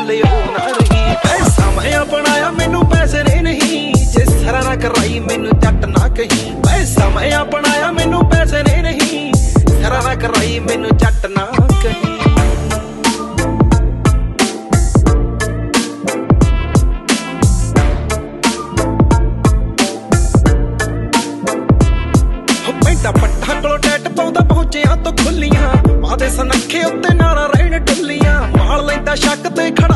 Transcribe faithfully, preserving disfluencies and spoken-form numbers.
ਬੋਲੇ ਉਹ ਨਾ ਰਹੀ। ਪੈਸਾ ਮੈਂ ਆਪਣਾਇਆ ਮੈਨੂੰ ਪੈਸੇ ਨੇ ਨਹੀਂ, ਜੇ ਸਰਾ ਨਾ ਕਰਾਈ ਮੈਨੂੰ ਜੱਟ ਨਾ ਕਹੀ। ਪੈਸਾ ਮੈਂ ਆਪਣਾਇਆ ਮੈਨੂੰ ਪੈਸੇ ਨੇ ਨਹੀਂ, ਸਰਾ ਨਾ ਕਰਾਈ ਮੈਨੂੰ ਜੱਟ ਨਾ ਕਹੀ। ਪੱਟਾਂ ਕੋਲੋਂ ਟੈਟ ਪਾਉਂਦਾ ਪਹੁੰਚਿਆ ਤੋਂ ਖੁੱਲੀਆਂ, ਮਾਂ ਦੇ ਸਨੱਖੇ ਉੱਤੇ ਨਾਰਾ ਰਹਿਣ ਢੁੱਲੀਆਂ। ਮਾਲ ਲੈਂਦਾ ਸ਼ੱਕ ਤੇ ਖੜਾ